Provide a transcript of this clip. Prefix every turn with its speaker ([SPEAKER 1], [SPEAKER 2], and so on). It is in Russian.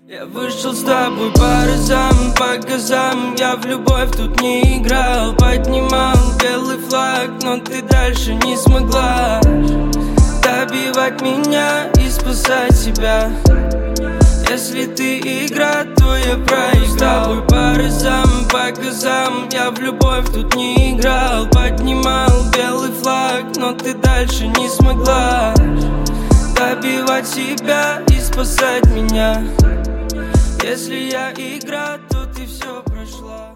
[SPEAKER 1] Я вышел с тобой по разам, по газам. Я в любовь тут не играл. Поднимал белый флаг, но ты дальше не смогла добивать меня и спасать себя. Если ты игра, то я проиграл. С тобой по разам, по газам. Я в любовь тут не играл. Поднимал белый флаг, но ты дальше не смогла добивать себя и спасать меня. Если я игра, то ты все прошла.